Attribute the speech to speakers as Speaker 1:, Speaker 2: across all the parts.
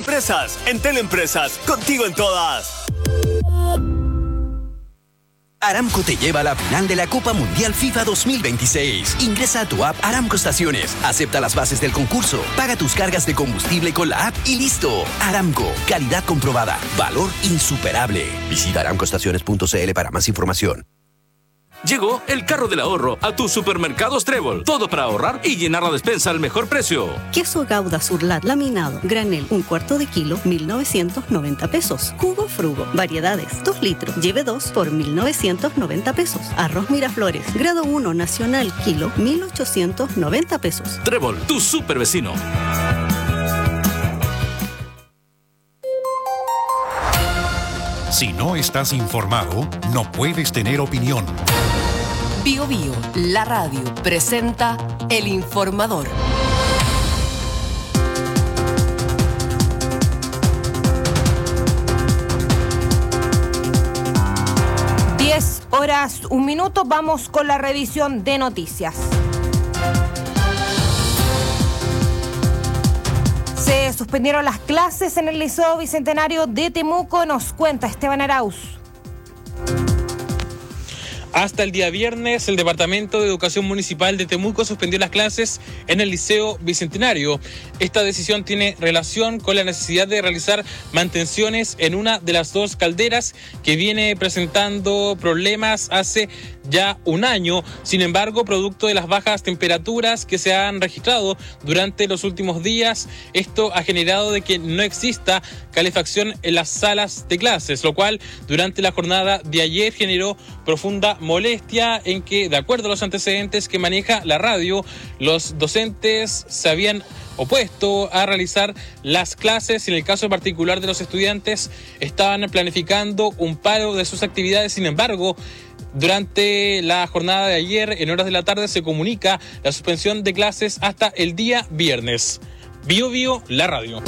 Speaker 1: Teleempresas. En Teleempresas, contigo en todas.
Speaker 2: Aramco te lleva a la final de la Copa Mundial FIFA 2026. Ingresa a tu app Aramco Estaciones, acepta las bases del concurso, paga tus cargas de combustible con la app y listo. Aramco, calidad comprobada, valor insuperable. Visita aramcoestaciones.cl para más información.
Speaker 3: Llegó el carro del ahorro a tus supermercados Trébol. Todo para ahorrar y llenar la despensa al mejor precio.
Speaker 4: Queso Gouda Surlat laminado, granel, 1/4 de kilo, 1,990 pesos. Jugo Frugo, variedades, 2 litros, lleve 2 por 1,990 pesos. Arroz Miraflores, grado 1 nacional, kilo, 1,890 pesos.
Speaker 3: Trébol, tu super vecino.
Speaker 5: Si no estás informado, no puedes tener opinión.
Speaker 6: Bio Bio, la radio, presenta El Informador.
Speaker 7: Horas, 1 minuto, vamos con la revisión de noticias. Se suspendieron las clases en el Liceo Bicentenario de Temuco, nos cuenta Esteban Arauz.
Speaker 8: Hasta el día viernes, el Departamento de Educación Municipal de Temuco suspendió las clases en el Liceo Bicentenario. Esta decisión tiene relación con la necesidad de realizar mantenciones en una de las 2 calderas que viene presentando problemas hace ya 1 año. Sin embargo, producto de las bajas temperaturas que se han registrado durante los últimos días, esto ha generado de que no exista calefacción en las salas de clases, lo cual durante la jornada de ayer generó profunda molestia en que, de acuerdo a los antecedentes que maneja la radio, los docentes se habían opuesto a realizar las clases y en el caso particular de los estudiantes estaban planificando un paro de sus actividades. Sin embargo, durante la jornada de ayer, en horas de la tarde, se comunica la suspensión de clases hasta el día viernes. Bio Bio, la radio.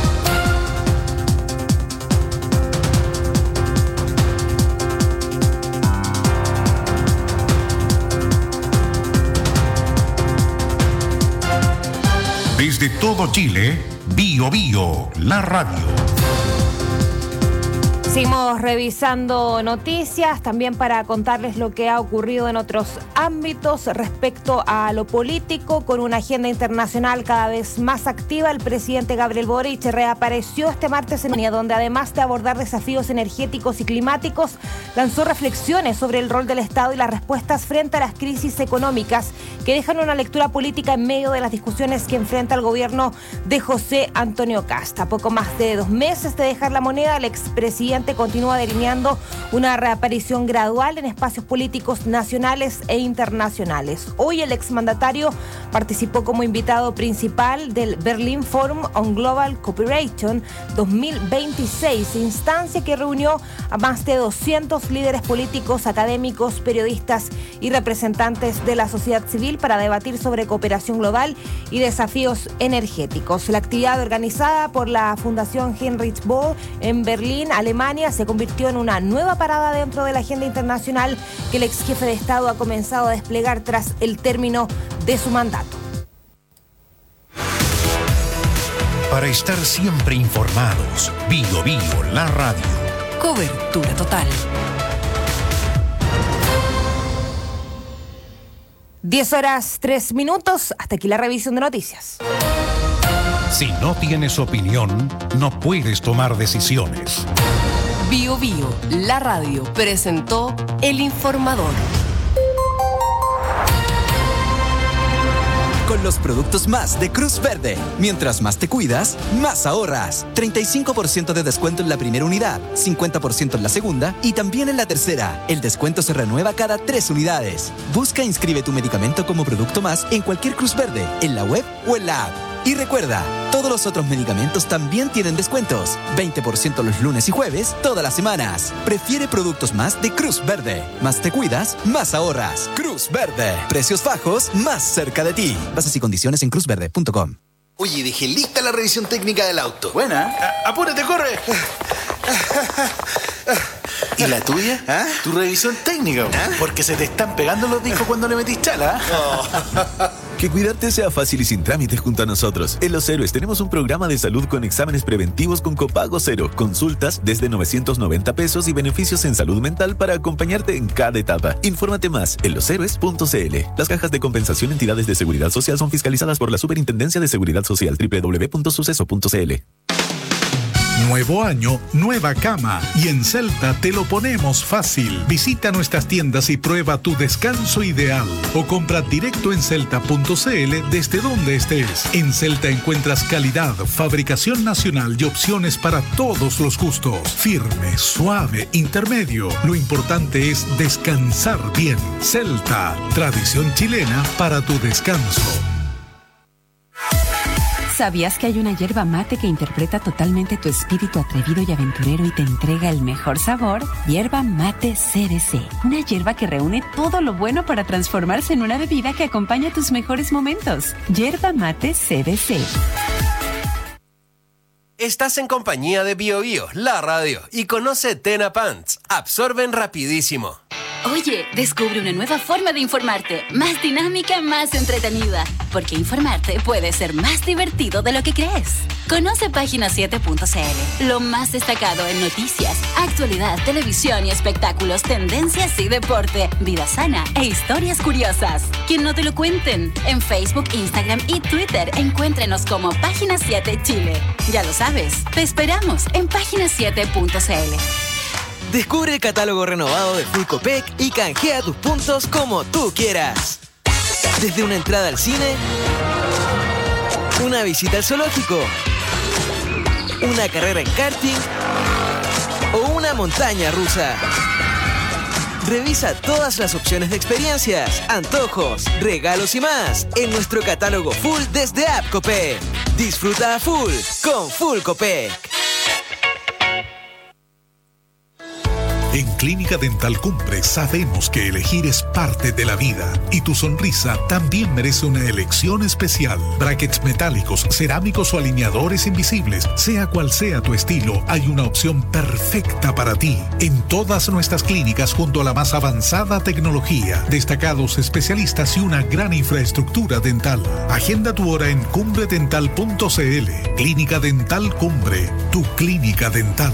Speaker 5: Desde todo Chile, Bio Bio, la radio.
Speaker 7: Seguimos revisando noticias, también para contarles lo que ha ocurrido en otros ámbitos respecto a lo político. Con una agenda internacional cada vez más activa, el presidente Gabriel Boric reapareció este martes en Alemania, donde además de abordar desafíos energéticos y climáticos, lanzó reflexiones sobre el rol del Estado y las respuestas frente a las crisis económicas que dejan una lectura política en medio de las discusiones que enfrenta el gobierno de José Antonio Kast. A poco más de 2 meses de dejar la moneda, el expresidente continúa delineando una reaparición gradual en espacios políticos nacionales e internacionales. Hoy el exmandatario participó como invitado principal del Berlin Forum on Global Cooperation 2026, instancia que reunió a más de 200 líderes políticos, académicos, periodistas y representantes de la sociedad civil para debatir sobre cooperación global y desafíos energéticos. La actividad organizada por la Fundación Heinrich Böll en Berlín, Alemania, se convirtió en una nueva parada dentro de la agenda internacional que el ex jefe de Estado ha comenzado a desplegar tras el término de su mandato.
Speaker 5: Para estar siempre informados, Bio Bio, la radio.
Speaker 6: Cobertura total.
Speaker 7: 10 horas 3 minutos, hasta aquí la revisión de noticias.
Speaker 5: Si no tienes opinión, no puedes tomar decisiones.
Speaker 6: Bio Bio, la radio, presentó El Informador.
Speaker 2: Con los productos más de Cruz Verde. Mientras más te cuidas, más ahorras. 35% de descuento en la primera unidad, 50% en la segunda y también en la tercera. El descuento se renueva cada 3 unidades. Busca e inscribe tu medicamento como producto más en cualquier Cruz Verde, en la web o en la app. Y recuerda, todos los otros medicamentos también tienen descuentos. 20% los lunes y jueves, todas las semanas. Prefiere productos más de Cruz Verde. Más te cuidas, más ahorras. Cruz Verde. Precios bajos, más cerca de ti. Bases y condiciones en cruzverde.com.
Speaker 9: Oye, dejé lista la revisión técnica del auto. Buena. Apúrate, corre. ¿Y la tuya? ¿Ah? Tu revisión técnica. ¿Ah? Porque se te están pegando los discos cuando le metís chala. Oh.
Speaker 10: Que cuidarte sea fácil y sin trámites junto a nosotros. En Los Héroes tenemos un programa de salud con exámenes preventivos con copago cero, consultas desde 990 pesos y beneficios en salud mental para acompañarte en cada etapa. Infórmate más en loshéroes.cl. Las cajas de compensación entidades de seguridad social son fiscalizadas por la Superintendencia de Seguridad Social. www.suceso.cl.
Speaker 11: Nuevo año, nueva cama. Y en Celta te lo ponemos fácil. Visita nuestras tiendas y prueba tu descanso ideal. O compra directo en celta.cl desde donde estés. En Celta encuentras calidad, fabricación nacional y opciones para todos los gustos. Firme, suave, intermedio. Lo importante es descansar bien. Celta, tradición chilena para tu descanso.
Speaker 12: ¿Sabías que hay una yerba mate que interpreta totalmente tu espíritu atrevido y aventurero y te entrega el mejor sabor? Yerba Mate CBC. Una yerba que reúne todo lo bueno para transformarse en una bebida que acompaña tus mejores momentos. Yerba Mate CBC.
Speaker 13: Estás en compañía de BioBio, la radio, y conoce Tena Pants. Absorben rapidísimo.
Speaker 14: Oye, descubre una nueva forma de informarte, más dinámica, más entretenida, porque informarte puede ser más divertido de lo que crees. Conoce página7.cl, lo más destacado en noticias, actualidad, televisión y espectáculos, tendencias y deporte, vida sana e historias curiosas. Que no te lo cuenten. En Facebook, Instagram y Twitter, encuéntrenos como Página 7 Chile. Ya lo sabes, te esperamos en página7.cl.
Speaker 15: Descubre el catálogo renovado de Full Copec y canjea tus puntos como tú quieras. Desde una entrada al cine, una visita al zoológico, una carrera en karting o una montaña rusa. Revisa todas las opciones de experiencias, antojos, regalos y más en nuestro catálogo full desde App Copec. Disfruta a full con Full Copec.
Speaker 11: En Clínica Dental Cumbre sabemos que elegir es parte de la vida y tu sonrisa también merece una elección especial. Brackets metálicos, cerámicos o alineadores invisibles, sea cual sea tu estilo, hay una opción perfecta para ti. En todas nuestras clínicas junto a la más avanzada tecnología, destacados especialistas y una gran infraestructura dental. Agenda tu hora en cumbredental.cl. Clínica Dental Cumbre, tu clínica dental.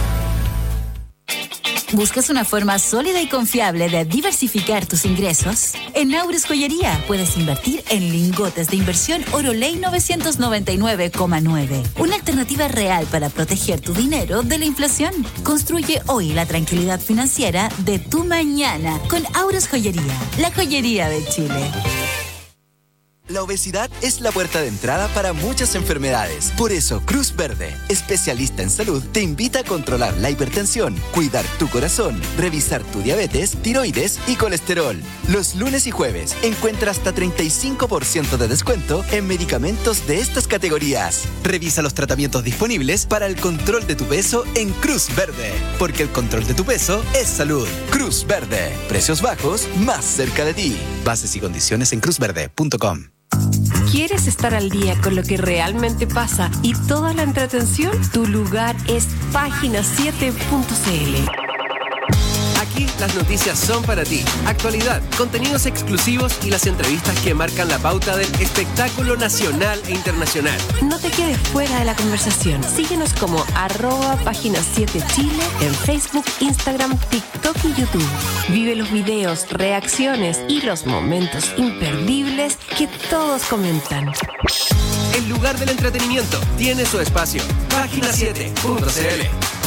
Speaker 14: ¿Buscas una forma sólida y confiable de diversificar tus ingresos? En Aures Joyería puedes invertir en lingotes de inversión Oroley 999,9. Una alternativa real para proteger tu dinero de la inflación. Construye hoy la tranquilidad financiera de tu mañana con Aures Joyería, la joyería de Chile.
Speaker 2: La obesidad es la puerta de entrada para muchas enfermedades. Por eso, Cruz Verde, especialista en salud, te invita a controlar la hipertensión, cuidar tu corazón, revisar tu diabetes, tiroides y colesterol. Los lunes y jueves encuentra hasta 35% de descuento en medicamentos de estas categorías. Revisa los tratamientos disponibles para el control de tu peso en Cruz Verde, porque el control de tu peso es salud. Cruz Verde, precios bajos más cerca de ti. Bases y condiciones en cruzverde.com.
Speaker 6: ¿Quieres estar al día con lo que realmente pasa y toda la entretención? Tu lugar es página7.cl.
Speaker 13: Aquí las noticias son para ti. Actualidad, contenidos exclusivos y las entrevistas que marcan la pauta del espectáculo nacional e internacional.
Speaker 6: No te quedes fuera de la conversación. Síguenos como @página7chile en Facebook, Instagram, TikTok y YouTube. Vive los videos, reacciones y los momentos imperdibles que todos comentan.
Speaker 13: El lugar del entretenimiento tiene su espacio. Página7.cl.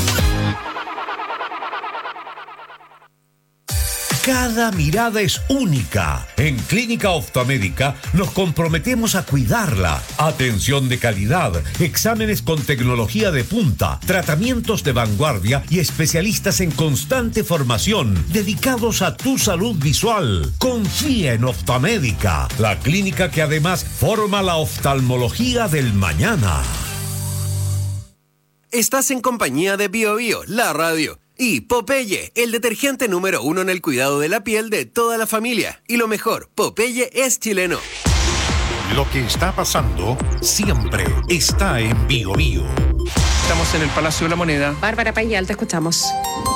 Speaker 16: Cada mirada es única. En Clínica Optomédica nos comprometemos a cuidarla. Atención de calidad, exámenes con tecnología de punta, tratamientos de vanguardia y especialistas en constante formación dedicados a tu salud visual. Confía en Optomédica, la clínica que además forma la oftalmología del mañana.
Speaker 13: Estás en compañía de BioBio, la radio. Y Popeye, el detergente número 1 en el cuidado de la piel de toda la familia. Y lo mejor, Popeye es chileno.
Speaker 11: Lo que está pasando siempre está en BioBio.
Speaker 8: Estamos en el Palacio de la Moneda.
Speaker 17: Bárbara Payal, te escuchamos.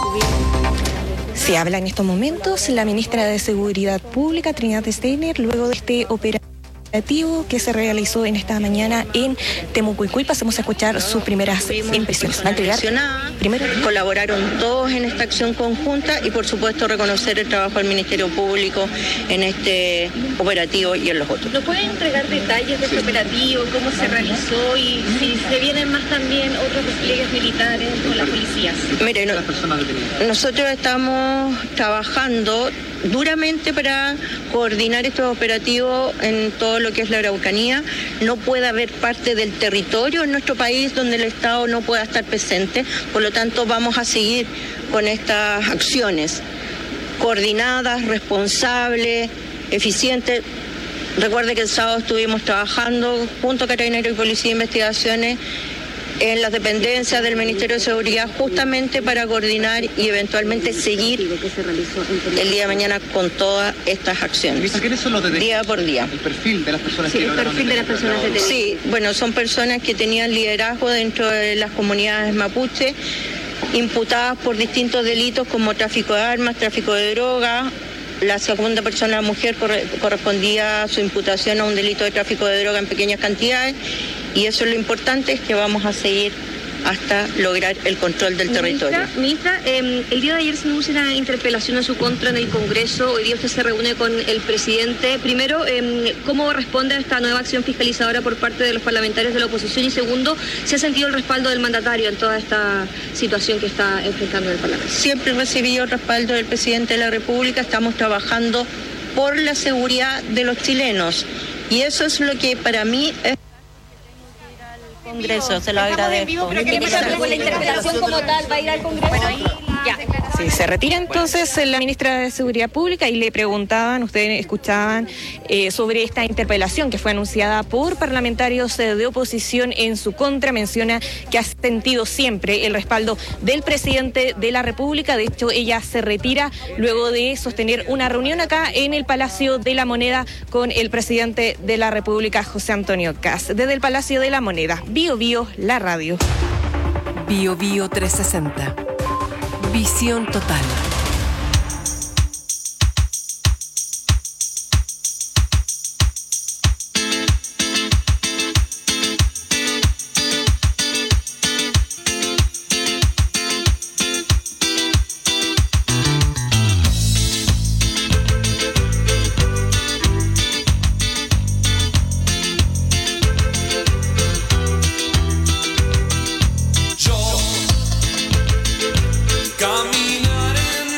Speaker 17: Se habla en estos momentos la ministra de Seguridad Pública, Trinidad Steiner, luego de este operativo.
Speaker 18: operativo que se realizó en esta mañana en Temucuicui. Pasemos a escuchar sus primeras impresiones.
Speaker 19: Primero, colaboraron todos en esta acción conjunta y por supuesto reconocer el trabajo del Ministerio Público en este operativo y en los otros.
Speaker 20: ¿Nos pueden entregar detalles de este operativo, cómo se realizó y si se vienen más también otros despliegues militares con las policías?
Speaker 19: Mire, nosotros estamos trabajando duramente para coordinar estos operativos en todo lo que es la Araucanía. No puede haber parte del territorio en nuestro país donde el Estado no pueda estar presente, por lo tanto vamos a seguir con estas acciones coordinadas, responsables, eficientes. Recuerde que el sábado estuvimos trabajando junto a Carabineros y Policía de Investigaciones en las dependencias del Ministerio de Seguridad justamente para coordinar y eventualmente seguir el día de mañana con todas estas acciones.
Speaker 21: ¿Quiénes son los detenidos?
Speaker 19: Día por día.
Speaker 21: El perfil de las personas que
Speaker 19: el perfil de las personas detenidas. Sí, bueno, son personas que tenían liderazgo dentro de las comunidades mapuche, imputadas por distintos delitos como tráfico de armas, tráfico de droga. La segunda persona, la mujer, correspondía a su imputación a un delito de tráfico de droga en pequeñas cantidades. Y eso es lo importante, es que vamos a seguir hasta lograr el control del territorio.
Speaker 20: Ministra, el día de ayer se anuncia una interpelación en su contra en el Congreso. Hoy día usted se reúne con el presidente. Primero, ¿cómo responde a esta nueva acción fiscalizadora por parte de los parlamentarios de la oposición? Y segundo, ¿se ha sentido el respaldo del mandatario en toda esta situación que está enfrentando el Parlamento?
Speaker 19: Siempre he recibido el respaldo del presidente de la República. Estamos trabajando por la seguridad de los chilenos. Y eso es lo que para mí es... Congreso, se lo agradezco.
Speaker 20: Pero ¿qué pasa con la interpelación como tal? ¿Va a ir al Congreso? Bueno, ahí ya.
Speaker 18: Sí, se retira entonces la ministra de Seguridad Pública y le preguntaban, ustedes escuchaban sobre esta interpelación que fue anunciada por parlamentarios de oposición en su contra. Menciona que ha sentido siempre el respaldo del presidente de la República. De hecho, ella se retira luego de sostener una reunión acá en el Palacio de la Moneda con el presidente de la República, José Antonio Kast. Desde el Palacio de la Moneda, Bio Bio, la radio.
Speaker 6: Bio Bio 360. Visión total.
Speaker 22: Caminar en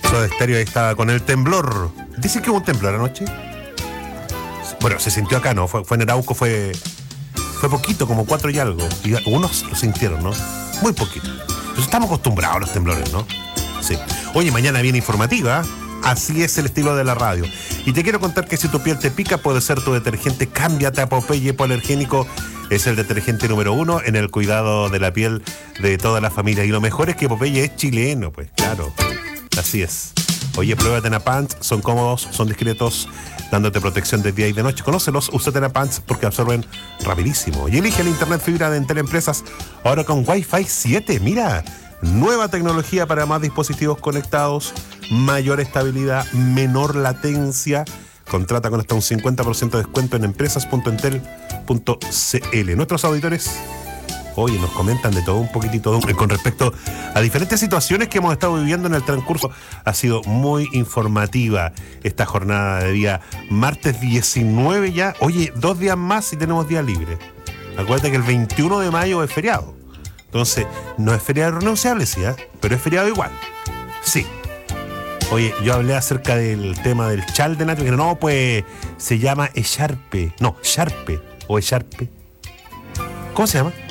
Speaker 21: Soda Stereo ahí estaba con el temblor. Dicen que hubo un temblor anoche. Bueno, se sintió acá, ¿no? Fue en Arauco, fue poquito, como 4 y algo. Y algunos lo sintieron, ¿no? Muy poquito. Pero estamos acostumbrados a los temblores, ¿no? Sí. Oye, mañana viene informativa. Así es el estilo de la radio. Y te quiero contar que si tu piel te pica, puede ser tu detergente. Cámbiate a Popeye Hipoalergénico. Es el detergente número 1 en el cuidado de la piel de toda la familia. Y lo mejor es que Popeye es chileno, pues, claro. Así es. Oye, prueba Tenapants, son cómodos, son discretos, dándote protección de día y de noche. Conócelos, usa Tenapants porque absorben rapidísimo. Y elige el internet fibra de Entel Empresas, ahora con Wi-Fi 7. Mira, nueva tecnología para más dispositivos conectados, mayor estabilidad, menor latencia. Contrata con hasta un 50% de descuento en empresas.entel.cl. Nuestros auditores, oye, nos comentan de todo un poquitito con respecto a diferentes situaciones que hemos estado viviendo en el transcurso. Ha sido muy informativa esta jornada de día martes 19 ya. Oye, 2 días más y tenemos día libre. Acuérdate que el 21 de mayo es feriado. Entonces, no es feriado renunciable, sí, pero es feriado igual. Sí. Oye, yo hablé acerca del tema del chal de Nacho, que no, pues se llama echarpe. No, Sharpe o echarpe. ¿Cómo se llama?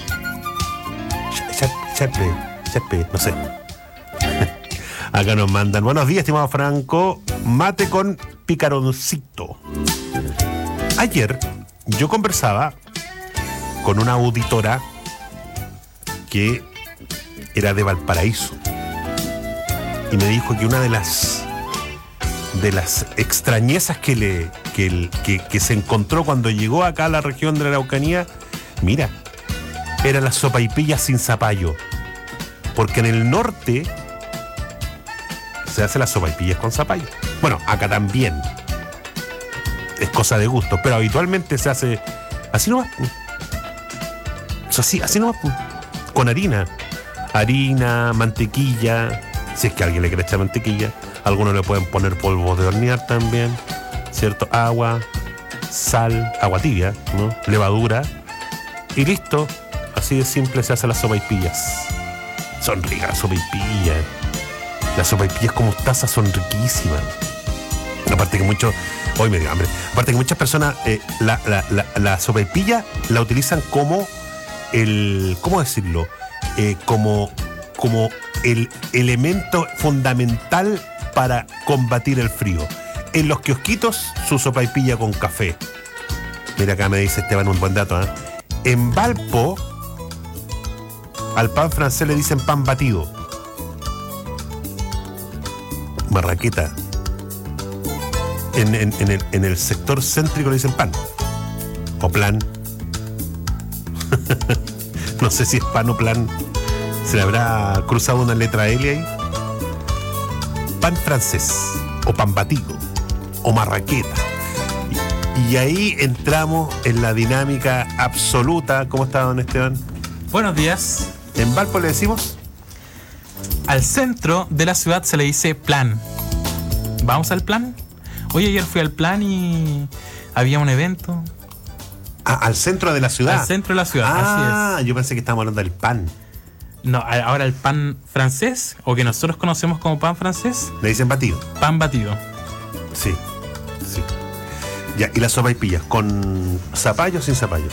Speaker 21: Charpe, no sé. Acá nos mandan. Buenos días, estimado Franco. Mate con picaroncito. Ayer yo conversaba con una auditora que era de Valparaíso y me dijo que una de las extrañezas que se encontró cuando llegó acá a la región de la Araucanía, mira, era la sopaipilla sin zapallo. Porque en el norte se hace las sopaipillas con zapallo. Bueno, acá también. Es cosa de gusto, pero habitualmente se hace así nomás. Así nomás. Con harina. Harina, mantequilla. Si es que a alguien le quiere echar mantequilla. Algunos le pueden poner polvo de hornear también. ¿Cierto? Agua, sal, agua tibia, ¿no? Levadura. Y listo. Así de simple se hacen las sopaipillas. Son ricas las sopaipillas. Las sopaipillas con mostaza son riquísimas. Aparte que muchos... Hoy me dio hambre. Aparte que muchas personas la sopaipilla la utilizan como el... ¿Cómo decirlo? Como el elemento fundamental para combatir el frío. En los kiosquitos, su sopaipilla con café. Mira, acá me dice Esteban un buen dato, ¿eh? En Valpo, al pan francés le dicen pan batido. Marraqueta. En el sector céntrico le dicen pan. O plan. No sé si es pan o plan. ¿Se le habrá cruzado una letra L ahí? Pan francés. O pan batido. O marraqueta. Y ahí entramos en la dinámica absoluta. ¿Cómo está, don Esteban?
Speaker 8: Buenos días.
Speaker 21: ¿En Valpo le decimos?
Speaker 8: Al centro de la ciudad se le dice plan. ¿Vamos al plan? Hoy ayer fui al plan y había un evento.
Speaker 21: Ah, al centro de la ciudad.
Speaker 8: Al centro de la ciudad, así es.
Speaker 21: Yo pensé que estábamos hablando del pan.
Speaker 8: No, ahora el pan francés, o que nosotros conocemos como pan francés.
Speaker 21: Le dicen batido.
Speaker 8: Pan batido.
Speaker 21: Sí, sí. Ya, ¿y las sopaipillas? ¿Con zapallo o sin zapallo?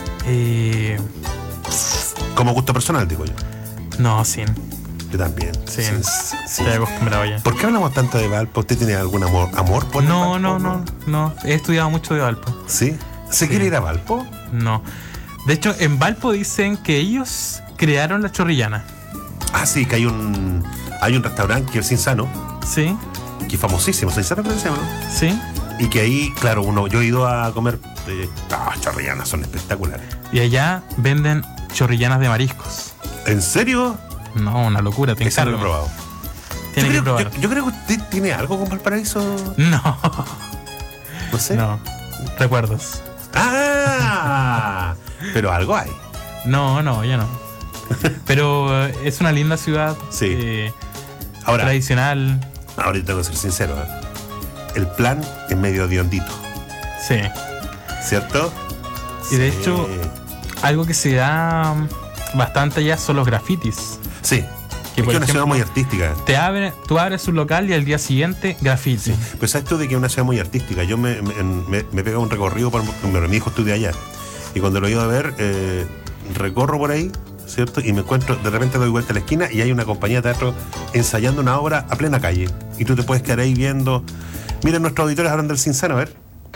Speaker 21: Como gusto personal, digo yo.
Speaker 8: No, sin.
Speaker 21: Yo también.
Speaker 8: Sí. Estoy acostumbrado ya.
Speaker 21: ¿Por qué hablamos tanto de Valpo? ¿Usted tiene algún amor por
Speaker 8: no,
Speaker 21: Valpo?
Speaker 8: No. He estudiado mucho de Valpo.
Speaker 21: ¿Sí? ¿Se quiere ir a Valpo?
Speaker 8: No. De hecho, en Valpo dicen que ellos crearon la chorrillana.
Speaker 21: Ah, sí, que hay un restaurante que es Insano.
Speaker 8: Sí.
Speaker 21: Que es famosísimo. ¿Insano creo que se llama, no?
Speaker 8: Sí.
Speaker 21: Y que ahí, claro, yo he ido a comer chorrillanas, son espectaculares.
Speaker 8: Y allá venden chorrillanas de mariscos.
Speaker 21: ¿En serio?
Speaker 8: No, una locura, te encargo.
Speaker 21: Eso lo he probado.
Speaker 8: Tiene que probar.
Speaker 21: Yo creo que usted tiene algo con Valparaíso.
Speaker 8: No.
Speaker 21: No sé.
Speaker 8: No. Recuerdos.
Speaker 21: ¡Ah! Pero algo hay.
Speaker 8: No, ya no. Pero es una linda ciudad.
Speaker 21: Sí. Ahora,
Speaker 8: tradicional.
Speaker 21: Ahorita tengo que ser sincero, ¿eh? El plan es medio hediondito.
Speaker 8: Sí.
Speaker 21: ¿Cierto?
Speaker 8: Y de hecho, algo que se da bastante allá son los grafitis.
Speaker 21: Sí. Es una ciudad muy artística.
Speaker 1: Tú abres un local y al día siguiente graffiti.
Speaker 21: Sí. Pues sabes tú de que es una ciudad muy artística. Yo me pego un recorrido, mi hijo estudia allá. Y cuando lo he ido a ver, recorro por ahí, ¿cierto? Y me encuentro, de repente doy vuelta a la esquina y hay una compañía de teatro ensayando una obra a plena calle. Y tú te puedes quedar ahí viendo. Miren, nuestros auditores hablan del Cinzano, a ver.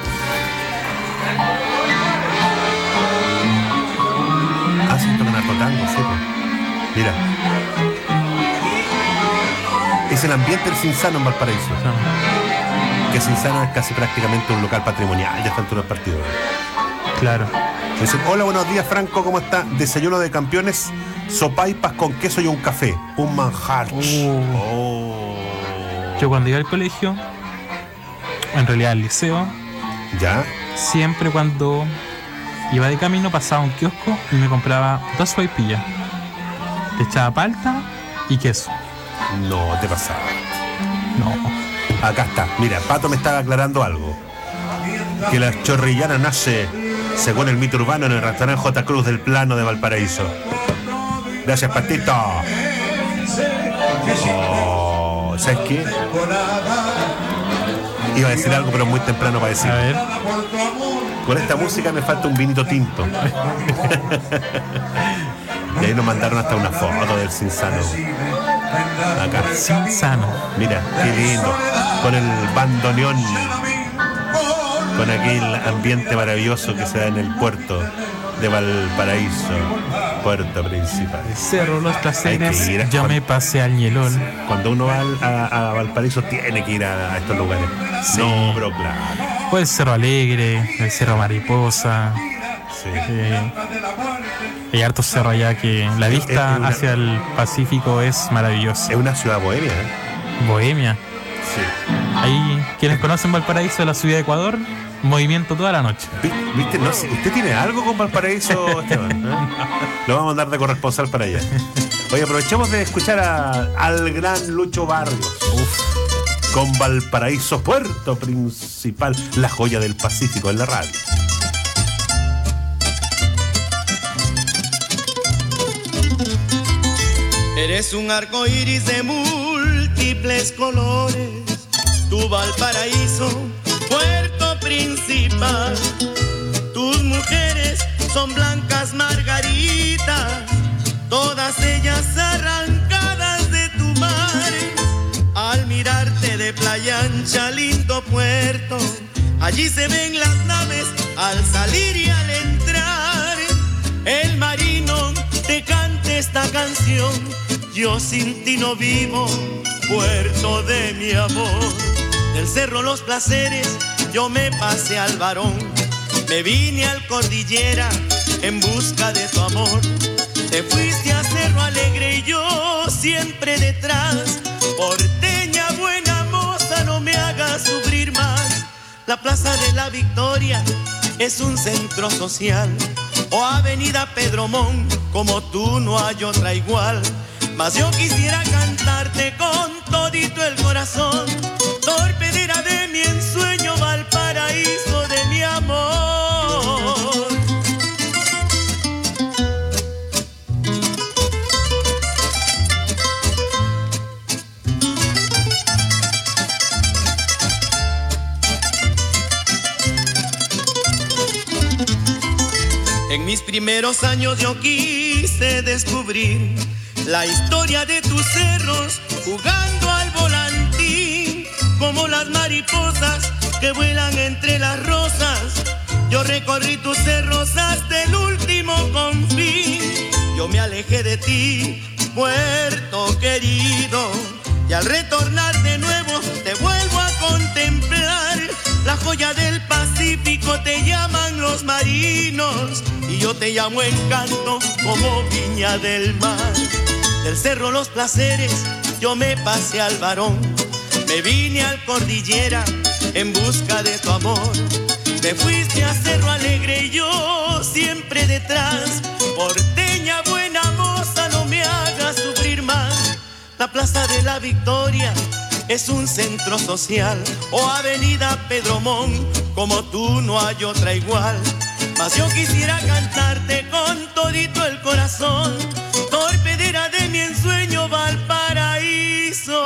Speaker 21: Ah, sí, tocan narcotango, sí, pues. Mira. Es el ambiente del Cinzano en Valparaíso. Que Cinzano es casi prácticamente un local patrimonial de esta altura del partido.
Speaker 1: Claro.
Speaker 21: Dicen, hola, buenos días, Franco, ¿cómo está? Desayuno de campeones, sopaipas con queso y un café. Un manjar.
Speaker 1: Yo cuando iba al colegio, en realidad al liceo,
Speaker 21: ¿ya?
Speaker 1: Siempre cuando iba de camino pasaba un kiosco y me compraba 2 sopaipillas. Le echaba palta y queso.
Speaker 21: No, te pasaba.
Speaker 1: No.
Speaker 21: Acá está. Mira, Pato me estaba aclarando algo. Que la chorrillana nace, según el mito urbano, en el restaurante J. Cruz del Plano de Valparaíso. Gracias, Patito. Oh, ¿sabes qué? Iba a decir algo, pero muy temprano para decir.
Speaker 1: A ver.
Speaker 21: Con esta música me falta un vinito tinto. Y ahí nos mandaron hasta una foto del Cinzano. Acá.
Speaker 1: Cinzano.
Speaker 21: Mira, qué lindo. Con el bandoneón. Con aquel ambiente maravilloso que se da en el puerto de Valparaíso, puerto principal.
Speaker 1: Cerro Los Placeres, yo me pasé al Ñelol.
Speaker 21: Cuando uno va a Valparaíso tiene que ir a estos lugares.
Speaker 1: Sí.
Speaker 21: No, pero claro.
Speaker 1: O el Cerro Alegre, el Cerro Mariposa.
Speaker 21: Sí.
Speaker 1: Hay hartos cerros allá que la vista hacia el Pacífico es maravillosa.
Speaker 21: Es una ciudad bohemia, ¿eh?
Speaker 1: Bohemia.
Speaker 21: Sí.
Speaker 1: Ahí, quienes conocen Valparaíso, la ciudad de Ecuador, movimiento toda la noche.
Speaker 21: ¿Viste? No sé, ¿usted tiene algo con Valparaíso, Esteban? ¿Eh? Lo vamos a mandar de corresponsal para allá. Oye, aprovechemos de escuchar al gran Lucho Barrios. Con Valparaíso, puerto principal, la joya del Pacífico en la radio.
Speaker 22: Eres un arco iris de múltiples colores, tu Valparaíso, puerto principal. Tus mujeres son blancas margaritas, todas ellas arrancadas de tu mar. Al mirarte de playa ancha, lindo puerto, allí se ven las naves al salir y al entrar. El marino te canta esta canción, yo sin ti no vivo, puerto de mi amor. Del Cerro Los Placeres yo me pasé al Barón, me vine al Cordillera en busca de tu amor. Te fuiste a Cerro Alegre y yo siempre detrás. Porteña buena moza, no me hagas sufrir más. La Plaza de la Victoria es un centro social, o Avenida Pedro Mon, como tú no hay otra igual. Mas yo quisiera cantarte con todito el corazón, torpedera de mi ensueño, Valparaíso de mi amor. En mis primeros años yo quise descubrir la historia de tus cerros, jugando al volantín, como las mariposas que vuelan entre las rosas. Yo recorrí tus cerros hasta el último confín. Yo me alejé de ti, puerto querido, y al retornar de nuevo te vuelvo a contemplar. La joya del Pacífico te llaman los marinos, y yo te llamo Encanto, como Viña del Mar. Del Cerro Los Placeres yo me pasé al Barón, me vine al Cordillera en busca de tu amor. Te fuiste a Cerro Alegre y yo siempre detrás. Porteña buena moza, no me hagas sufrir más. La Plaza de la Victoria es un centro social, o Avenida Pedro Mon, como tú no hay otra igual. Mas yo quisiera cantarte con todito el corazón, torpedera de mi ensueño, Valparaíso, Valparaíso,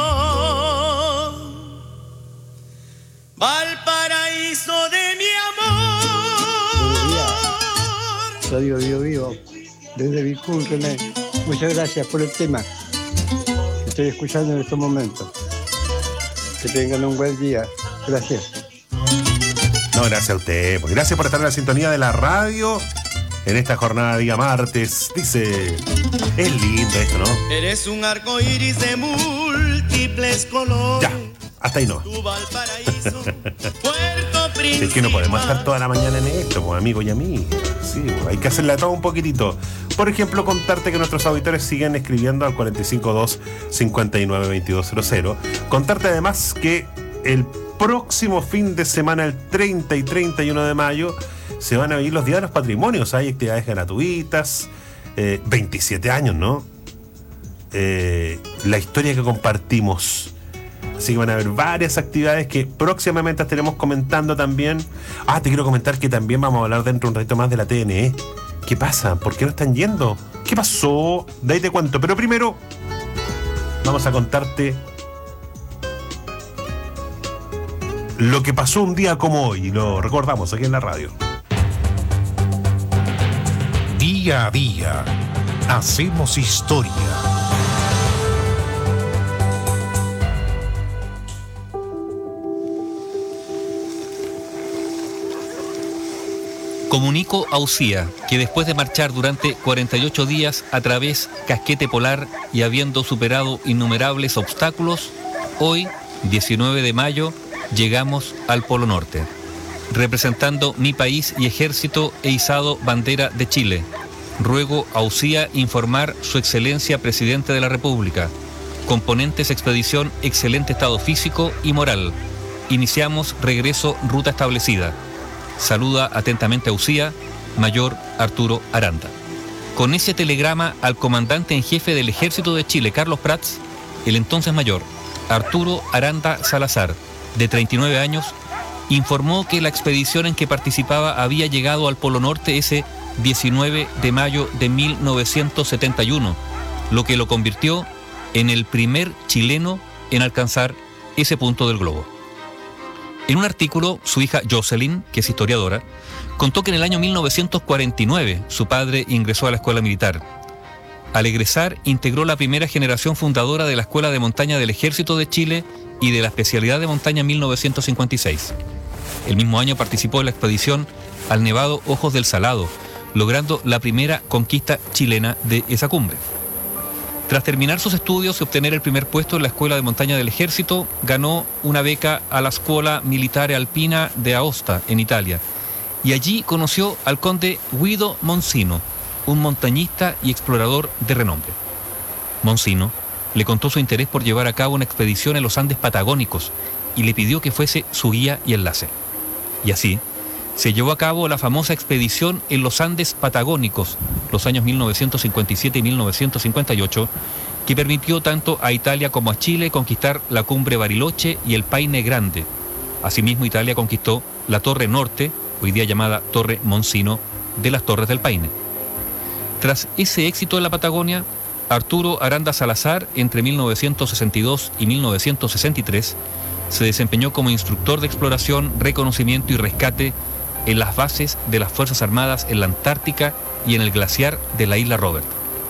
Speaker 22: Valparaíso de mi amor.
Speaker 3: Radio Vivo, desde Vicún, René. Muchas gracias por el tema que estoy escuchando en estos momentos. Que tengan un buen día. Gracias.
Speaker 21: No, gracias a usted. Pues gracias por estar en la sintonía de la radio en esta jornada de día martes. Dice, es lindo esto, ¿no?
Speaker 22: Eres un arco iris de múltiples colores.
Speaker 21: Ya, hasta ahí no.
Speaker 22: Tu Valparaíso, Puerto Príncipe.
Speaker 21: Es que no podemos estar toda la mañana en esto, pues, amigos y amigas. Sí, pues, hay que hacerla todo un poquitito. Por ejemplo, contarte que nuestros auditores siguen escribiendo al 452-592200. Contarte además que el próximo fin de semana, el 30 y 31 de mayo, se van a vivir los Días de los Patrimonios. Hay actividades gratuitas, 27 años, ¿no? La historia que compartimos. Así que van a haber varias actividades que próximamente estaremos comentando también. Ah, te quiero comentar que también vamos a hablar dentro de un ratito más de la TNE. ¿Qué pasa? ¿Por qué no están yendo? ¿Qué pasó? De ahí te cuento. Pero primero, vamos a contarte lo que pasó un día como hoy. Lo recordamos aquí en la radio.
Speaker 5: Día a día, hacemos historia.
Speaker 4: Comunico a UCIA que después de marchar durante 48 días a través casquete polar y habiendo superado innumerables obstáculos, hoy, 19 de mayo, llegamos al Polo Norte. Representando mi país y ejército, he izado bandera de Chile. Ruego a UCIA informar su excelencia Presidente de la República. Componentes expedición, excelente estado físico y moral. Iniciamos regreso ruta establecida. Saluda atentamente a UCIA, Mayor Arturo Aranda. Con ese telegrama al comandante en jefe del Ejército de Chile, Carlos Prats, el entonces mayor Arturo Aranda Salazar, de 39 años, informó que la expedición en que participaba había llegado al Polo Norte ese 19 de mayo de 1971, lo que lo convirtió en el primer chileno en alcanzar ese punto del globo. En un artículo, su hija Jocelyn, que es historiadora, contó que en el año 1949 su padre ingresó a la escuela militar. Al egresar, integró la primera generación fundadora de la Escuela de Montaña del Ejército de Chile y de la especialidad de montaña en 1956. El mismo año participó en la expedición al Nevado Ojos del Salado, logrando la primera conquista chilena de esa cumbre. Tras terminar sus estudios y obtener el primer puesto en la Escuela de Montaña del Ejército, ganó una beca a la Scuola Militare Alpina de Aosta, en Italia, y allí conoció al conde Guido Monsino, un montañista y explorador de renombre. Monsino le contó su interés por llevar a cabo una expedición en los Andes patagónicos y le pidió que fuese su guía y enlace. Y así se llevó a cabo la famosa expedición en los Andes patagónicos, los años 1957 y 1958, que permitió tanto a Italia como a Chile conquistar la cumbre Bariloche y el Paine Grande. Asimismo, Italia conquistó la Torre Norte, hoy día llamada Torre Monsino, de las Torres del Paine. Tras ese éxito en la Patagonia, Arturo Aranda Salazar, entre 1962 y 1963, se desempeñó como instructor de exploración, reconocimiento y rescate en las bases de las Fuerzas Armadas en la Antártica y en el glaciar de la isla Robert.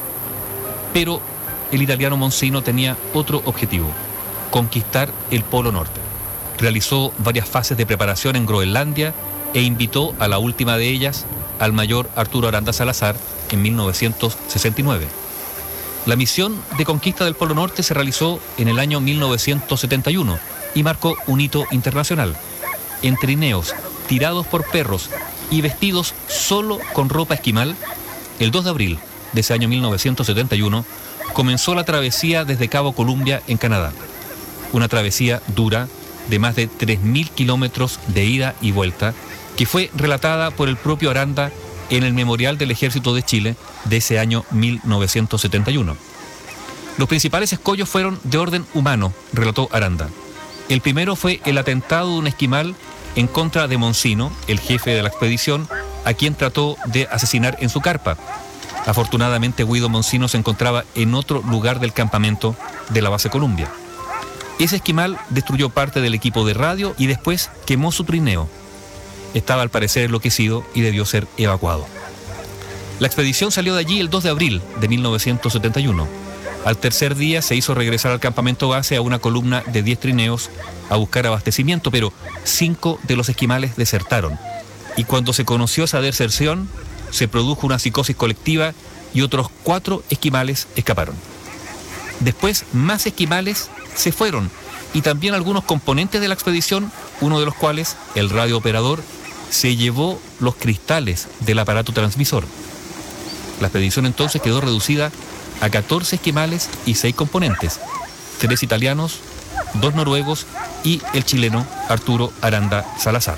Speaker 4: Pero el italiano Monsino tenía otro objetivo: conquistar el Polo Norte. Realizó varias fases de preparación en Groenlandia e invitó a la última de ellas al mayor Arturo Aranda Salazar en 1969. La misión de conquista del Polo Norte se realizó en el año 1971 y marcó un hito internacional. En trineos, tirados por perros y vestidos solo con ropa esquimal, el 2 de abril de ese año 1971 comenzó la travesía desde Cabo Columbia en Canadá. Una travesía dura de más de 3.000 kilómetros de ida y vuelta, que fue relatada por el propio Aranda en el Memorial del Ejército de Chile de ese año 1971. Los principales escollos fueron de orden humano, relató Aranda. El primero fue el atentado de un esquimal en contra de Monsino, el jefe de la expedición, a quien trató de asesinar en su carpa. Afortunadamente, Guido Monsino se encontraba en otro lugar del campamento de la base Columbia. Ese esquimal destruyó parte del equipo de radio y después quemó su trineo. Estaba al parecer enloquecido y debió ser evacuado. La expedición salió de allí el 2 de abril de 1971. Al tercer día se hizo regresar al campamento base a una columna de 10 trineos a buscar abastecimiento, pero 5 de los esquimales desertaron. Y cuando se conoció esa deserción, se produjo una psicosis colectiva y otros 4 esquimales escaparon. Después, más esquimales se fueron y también algunos componentes de la expedición, uno de los cuales, el radiooperador, se llevó los cristales del aparato transmisor. La expedición entonces quedó reducida a 14 esquimales y 6 componentes, 3 italianos, 2 noruegos y el chileno Arturo Aranda Salazar.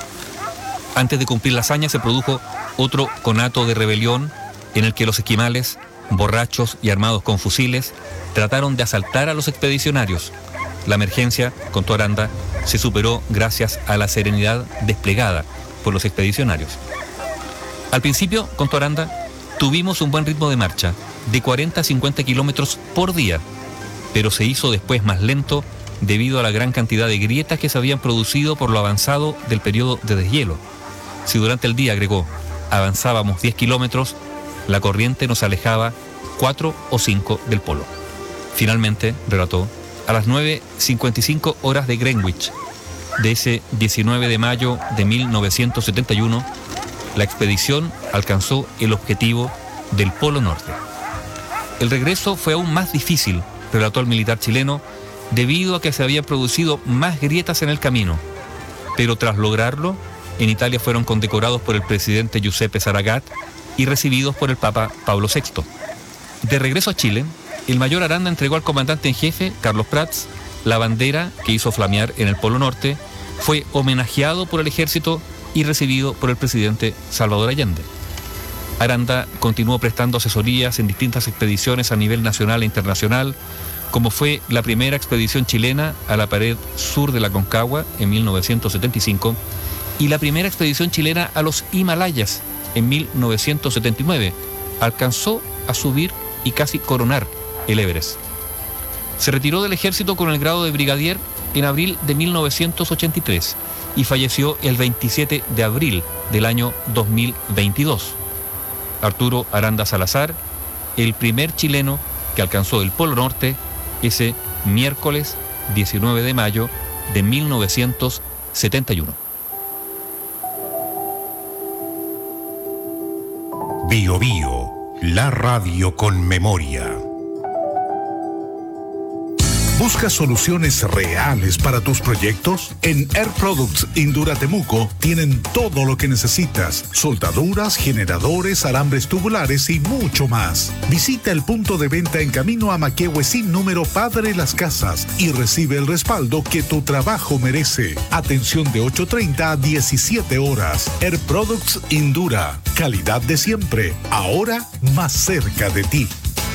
Speaker 4: Antes de cumplir la hazaña se produjo otro conato de rebelión en el que los esquimales, borrachos y armados con fusiles, trataron de asaltar a los expedicionarios. La emergencia, contó Aranda, se superó gracias a la serenidad desplegada por los expedicionarios. Al principio, contó Aranda, tuvimos un buen ritmo de marcha, de 40 a 50 kilómetros por día, pero se hizo después más lento debido a la gran cantidad de grietas que se habían producido por lo avanzado del periodo de deshielo. Si durante el día, agregó, avanzábamos 10 kilómetros, la corriente nos alejaba 4 o 5 del polo. Finalmente, relató, a las 9:55 horas de Greenwich de ese 19 de mayo de 1971, la expedición alcanzó el objetivo del Polo Norte. El regreso fue aún más difícil, relató el militar chileno, debido a que se habían producido más grietas en el camino. Pero tras lograrlo, en Italia fueron condecorados por el presidente Giuseppe Saragat y recibidos por el Papa Pablo VI. De regreso a Chile, el mayor Aranda entregó al comandante en jefe, Carlos Prats, la bandera que hizo flamear en el Polo Norte, fue homenajeado por el ejército y recibido por el presidente Salvador Allende. Aranda continuó prestando asesorías en distintas expediciones a nivel nacional e internacional, como fue la primera expedición chilena a la pared sur de la Concagua en 1975 y la primera expedición chilena a los Himalayas en 1979. Alcanzó a subir y casi coronar el Everest. Se retiró del ejército con el grado de brigadier en abril de 1983 y falleció el 27 de abril del año 2022. Arturo Aranda Salazar, el primer chileno que alcanzó el Polo Norte ese miércoles 19 de mayo de 1971.
Speaker 5: Bio Bio, la radio con memoria. ¿Buscas soluciones reales para tus proyectos? En Air Products Indura Temuco tienen todo lo que necesitas: soldaduras, generadores, alambres tubulares y mucho más. Visita el punto de venta en camino a Maquehue sin número Padre Las Casas y recibe el respaldo que tu trabajo merece. Atención de 8:30 a 17 horas. Air Products Indura. Calidad de siempre, ahora más cerca de ti.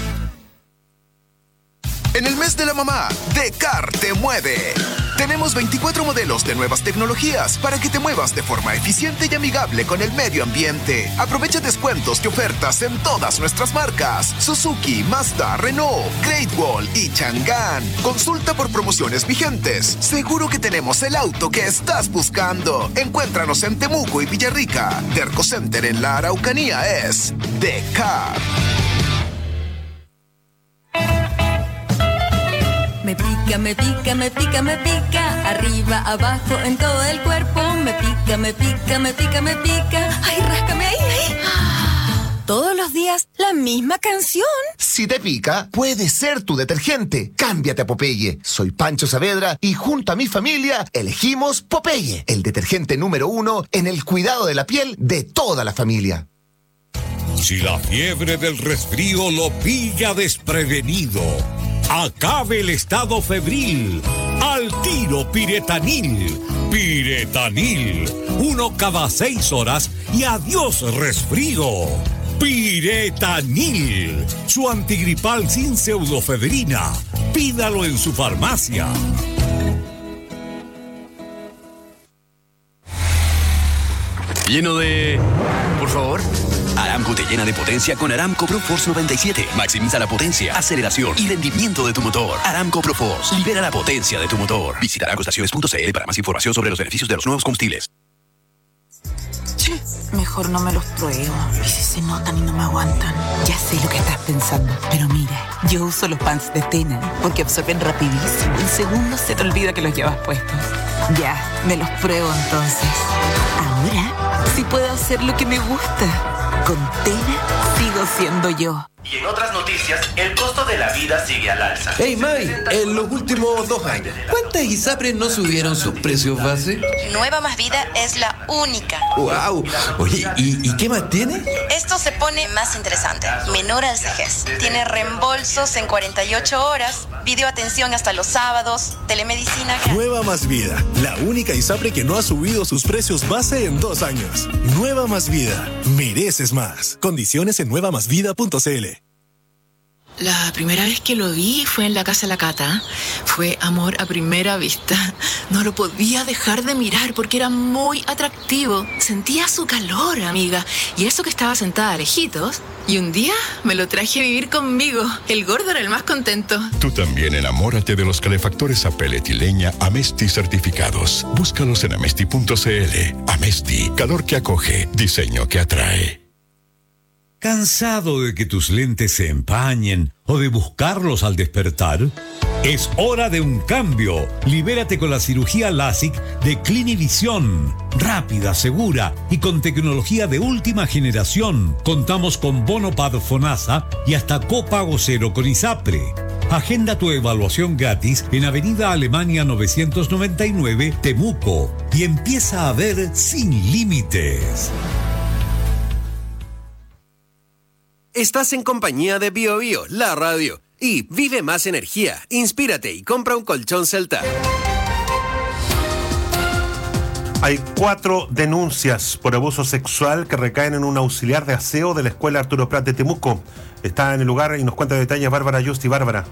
Speaker 7: En el mes de la mamá, Decar te mueve. Tenemos 24 modelos de nuevas tecnologías para que te muevas de forma eficiente y amigable con el medio ambiente. Aprovecha descuentos y ofertas en todas nuestras marcas: Suzuki, Mazda, Renault, Great Wall y Chang'an. Consulta por promociones vigentes. Seguro que tenemos el auto que estás buscando. Encuéntranos en Temuco y Villarrica. Derco Center en la Araucanía es Decar.
Speaker 9: Me pica, me pica, me pica, me pica, arriba, abajo, en todo el cuerpo. Me pica, me pica, me pica, me pica. Ay, ráscame ahí, ahí. Todos los días, la misma canción.
Speaker 7: Si te pica, puede ser tu detergente. Cámbiate a Popeye. Soy Pancho Saavedra y junto a mi familia elegimos Popeye, el detergente número 1 en el cuidado de la piel de toda la familia.
Speaker 16: Si la fiebre del resfrío lo pilla desprevenido, acabe el estado febril. Al tiro Piretanil. Piretanil. 1 cada 6 horas y adiós resfrío. Piretanil. Su antigripal sin pseudofedrina. Pídalo en su farmacia.
Speaker 10: lleno de... Por favor. Aramco te llena de potencia con Aramco Pro Force 97. Maximiza la potencia, aceleración y rendimiento de tu motor. Aramco Pro Force. Libera la potencia de tu motor. Visita aramcoestaciones.cl para más información sobre los beneficios de los nuevos combustibles.
Speaker 12: Che, mejor no me los pruebo. ¿Y si se notan y no me aguantan? Ya sé lo que estás pensando, pero mira, yo uso los pants de Tena porque absorben rapidísimo. En segundos se te olvida que los llevas puestos. Ya, me los pruebo entonces. Ahora sí puedo hacer lo que me gusta. Con Tena sigo siendo yo.
Speaker 23: Y en otras noticias, el costo de la vida sigue al alza.
Speaker 24: Hey Mai, en los últimos 2 años, ¿cuántas ISAPRES no subieron sus precios base?
Speaker 25: Nueva Más Vida es la única.
Speaker 24: ¡Wow! Oye, ¿y qué más tiene?
Speaker 25: Esto se pone más interesante. Menor al CEGES. Tiene reembolsos en 48 horas, videoatención hasta los sábados, telemedicina gratis.
Speaker 26: Nueva Más Vida, la única ISAPRE que no ha subido sus precios base en 2 años. Nueva Más Vida, mereces más. Condiciones en nuevamásvida.cl.
Speaker 12: La primera vez que lo vi fue en la casa de la Cata. Fue amor a primera vista. No lo podía dejar de mirar porque era muy atractivo. Sentía su calor, amiga. Y eso que estaba sentada lejitos. Y un día me lo traje a vivir conmigo. El gordo era el más contento.
Speaker 27: Tú también enamórate de los calefactores a pellet y leña Amesti certificados. Búscalos en amesti.cl. Amesti, calor que acoge, diseño que atrae.
Speaker 16: ¿Cansado de que tus lentes se empañen o de buscarlos al despertar? Es hora de un cambio. Libérate con la cirugía LASIK de Clinivision. Rápida, segura y con tecnología de última generación. Contamos con Bonopad Fonasa y hasta copago cero con ISAPRE. Agenda tu evaluación gratis en Avenida Alemania 999, Temuco, y empieza a ver sin límites.
Speaker 13: Estás en compañía de BioBio, la radio. Y vive más energía, inspírate y compra un colchón Celta.
Speaker 21: Hay 4 denuncias por abuso sexual que recaen en un auxiliar de aseo de la Escuela Arturo Prat de Temuco. Está en el lugar y nos cuenta detalles Bárbara Justi. Bárbara.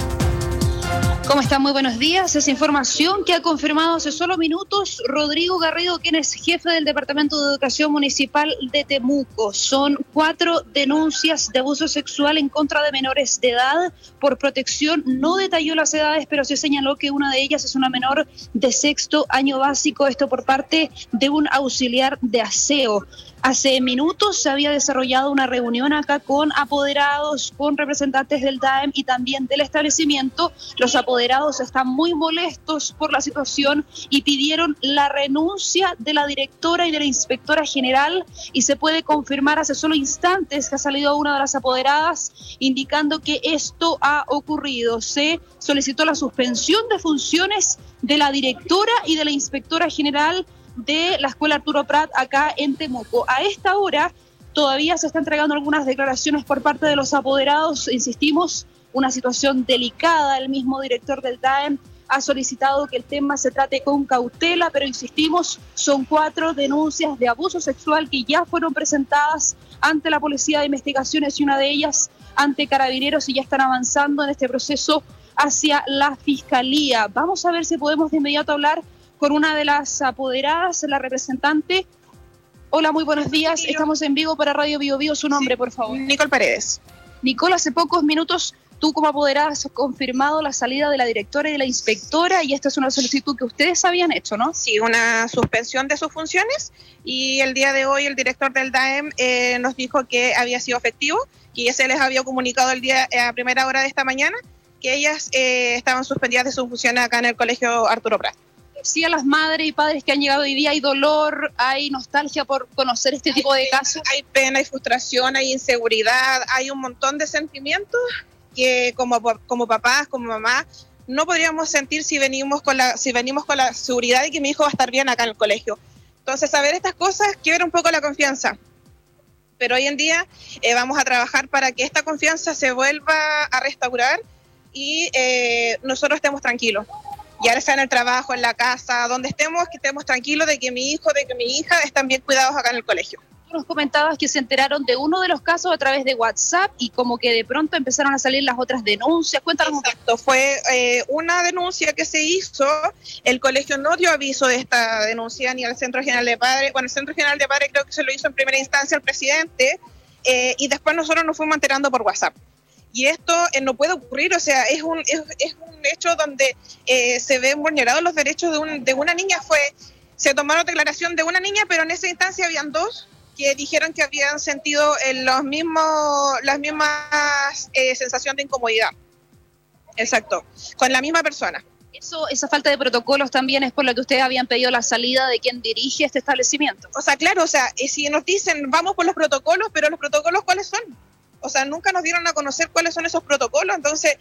Speaker 28: ¿Cómo están? Muy buenos días. Es información que ha confirmado hace solo minutos Rodrigo Garrido, quien es jefe del Departamento de Educación Municipal de Temuco. Son 4 denuncias de abuso sexual en contra de menores de edad. Por protección no detalló las edades, pero sí señaló que una de ellas es una menor de 6º año básico, esto por parte de un auxiliar de aseo. Hace minutos se había desarrollado una reunión acá con apoderados, con representantes del DAEM y también del establecimiento. Los apoderados están muy molestos por la situación y pidieron la renuncia de la directora y de la inspectora general, y se puede confirmar hace solo instantes que ha salido una de las apoderadas indicando que esto ha ocurrido. Se solicitó la suspensión de funciones de la directora y de la inspectora general de la Escuela Arturo Prat acá en Temuco. A esta hora todavía se están entregando algunas declaraciones por parte de los apoderados. Insistimos, una situación delicada. El mismo director del DAEM ha solicitado que el tema se trate con cautela, pero insistimos, son 4 denuncias de abuso sexual que ya fueron presentadas ante la Policía de Investigaciones y una de ellas ante Carabineros, y ya están avanzando en este proceso hacia la Fiscalía. Vamos a ver si podemos de inmediato hablar con una de las apoderadas, la representante. Hola, muy buenos días. Estamos en vivo para Radio BioBio. Su nombre, por favor.
Speaker 29: Nicole Paredes.
Speaker 28: Nicole, hace pocos minutos tú como apoderada has confirmado la salida de la directora y de la inspectora, y esta es una solicitud que ustedes habían hecho, ¿no?
Speaker 29: Sí, una suspensión de sus funciones, y el día de hoy el director del DAEM nos dijo que había sido efectivo, que ya se les había comunicado el día a primera hora de esta mañana que ellas estaban suspendidas de sus funciones acá en el Colegio Arturo Prat.
Speaker 28: Sí, a las madres y padres que han llegado hoy día, hay dolor, hay nostalgia por conocer este tipo de casos.
Speaker 29: Hay pena, hay frustración, hay inseguridad, hay un montón de sentimientos que como papás, como mamá, no podríamos sentir si venimos con la seguridad de que mi hijo va a estar bien acá en el colegio. Entonces, saber estas cosas quiebra un poco la confianza. Pero hoy en día vamos a trabajar para que esta confianza se vuelva a restaurar y nosotros estemos tranquilos. Ya sea en el trabajo, en la casa, donde estemos, que estemos tranquilos de que mi hijo, de que mi hija están bien cuidados acá en el colegio.
Speaker 28: nos comentabas que se enteraron de uno de los casos a través de WhatsApp y como que de pronto empezaron a salir las otras denuncias. Cuéntanos.
Speaker 29: Exacto, fue una denuncia que se hizo. El colegio no dio aviso de esta denuncia ni al Centro General de Padres. Bueno, el Centro General de Padres creo que se lo hizo en primera instancia al presidente y después nosotros nos fuimos enterando por WhatsApp. Y esto no puede ocurrir, o sea, es un hecho donde se ven vulnerados los derechos de una niña. Se tomaron declaración de una niña, pero en esa instancia habían dos que dijeron que habían sentido las mismas sensación de incomodidad. Exacto, con la misma persona.
Speaker 28: Esa falta de protocolos también es por lo que ustedes habían pedido la salida de quien dirige este establecimiento.
Speaker 29: O sea, claro, si nos dicen vamos por los protocolos, pero los protocolos ¿cuáles son? O sea, nunca nos dieron a conocer cuáles son esos protocolos. Entonces,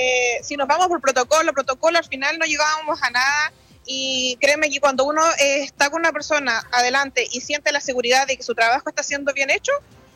Speaker 29: si nos vamos por protocolo, al final no llegábamos a nada. Y créeme que cuando uno está con una persona adelante y siente la seguridad de que su trabajo está siendo bien hecho,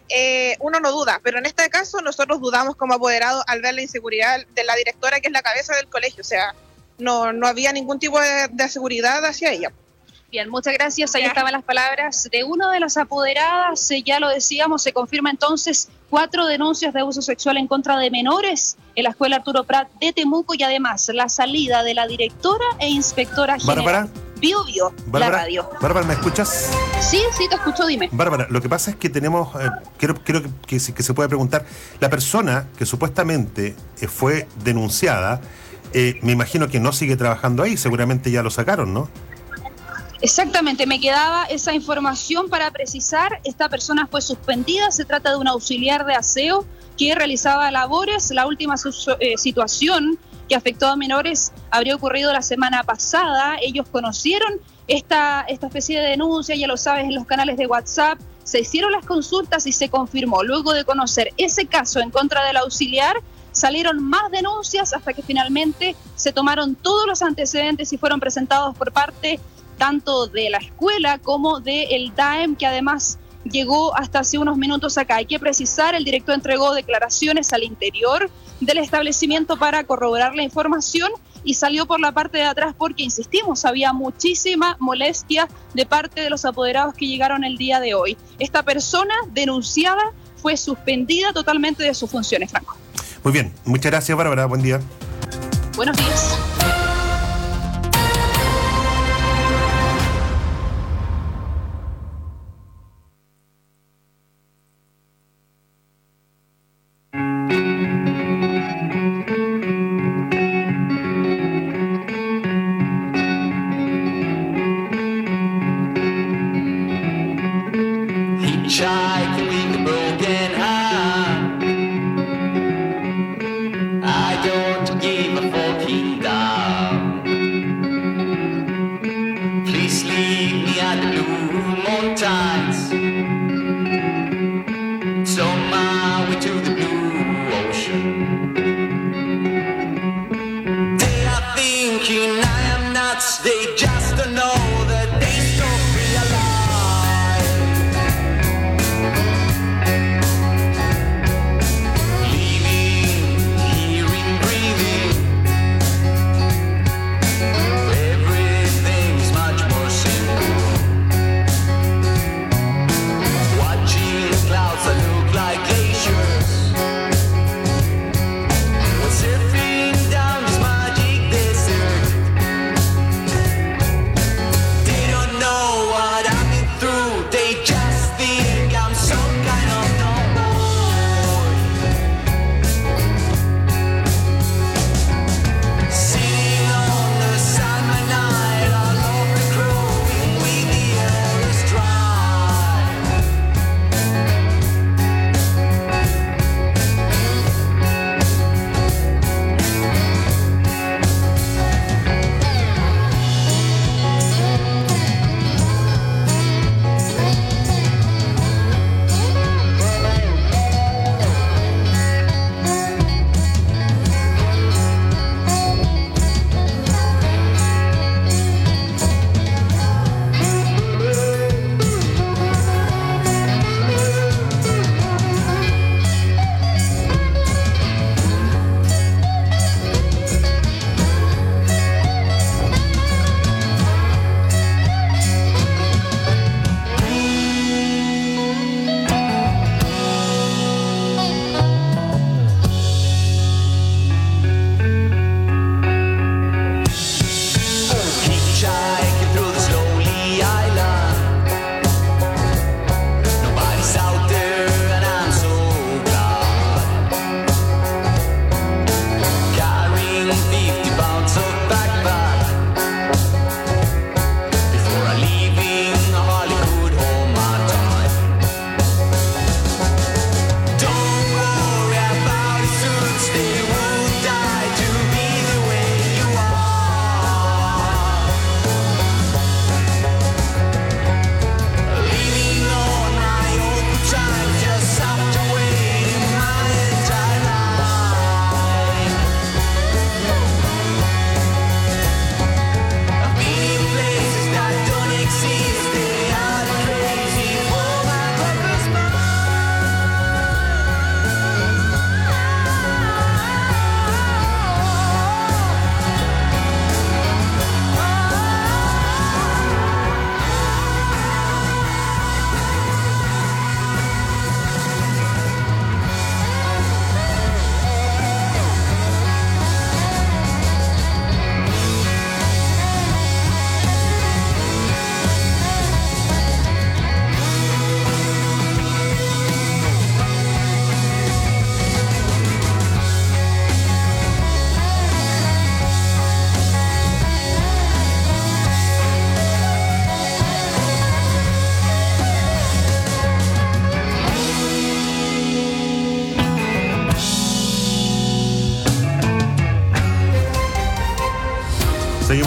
Speaker 29: uno no duda. Pero en este caso nosotros dudamos como apoderados al ver la inseguridad de la directora, que es la cabeza del colegio. O sea, no había ningún tipo de seguridad hacia ella.
Speaker 28: Bien, muchas gracias. Ahí estaban las palabras de una de las apoderadas. Ya lo decíamos, se confirma entonces 4 denuncias de abuso sexual en contra de menores en la escuela Arturo Prat de Temuco y además la salida de la directora e inspectora general.
Speaker 21: Bárbara.
Speaker 28: Bio, la radio.
Speaker 21: Bárbara, ¿me escuchas?
Speaker 28: Sí, te escucho, dime.
Speaker 21: Bárbara, lo que pasa es que tenemos, creo que se puede preguntar, la persona que supuestamente fue denunciada, me imagino que no sigue trabajando ahí, seguramente ya lo sacaron, ¿no?
Speaker 28: Exactamente, me quedaba esa información para precisar. Esta persona fue suspendida, se trata de un auxiliar de aseo que realizaba labores. La última situación que afectó a menores habría ocurrido la semana pasada. Ellos conocieron esta especie de denuncia, ya lo sabes, en los canales de WhatsApp. Se hicieron las consultas y se confirmó. Luego de conocer ese caso en contra del auxiliar, salieron más denuncias hasta que finalmente se tomaron todos los antecedentes y fueron presentados por parte tanto de la escuela como del DAEM, que además llegó hasta hace unos minutos acá. Hay que precisar, el director entregó declaraciones al interior del establecimiento para corroborar la información y salió por la parte de atrás porque, insistimos, había muchísima molestia de parte de los apoderados que llegaron el día de hoy. Esta persona denunciada fue suspendida totalmente de sus funciones, Franco.
Speaker 21: Muy bien, muchas gracias, Bárbara, buen día.
Speaker 28: Buenos días.